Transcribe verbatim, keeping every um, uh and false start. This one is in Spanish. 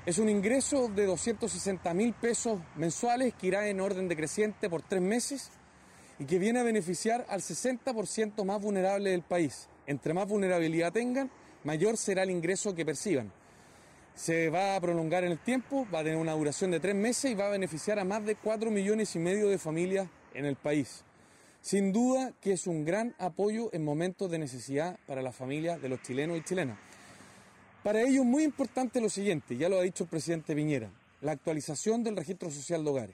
Es un ingreso de doscientos sesenta mil pesos mensuales que irá en orden decreciente por tres meses y que viene a beneficiar al sesenta por ciento más vulnerable del país. Entre más vulnerabilidad tengan, mayor será el ingreso que perciban. Se va a prolongar en el tiempo, va a tener una duración de tres meses y va a beneficiar a más de cuatro millones y medio de familias en el país. Sin duda que es un gran apoyo en momentos de necesidad para las familias de los chilenos y chilenas. Para ello es muy importante lo siguiente, ya lo ha dicho el presidente Piñera, la actualización del registro social de hogares.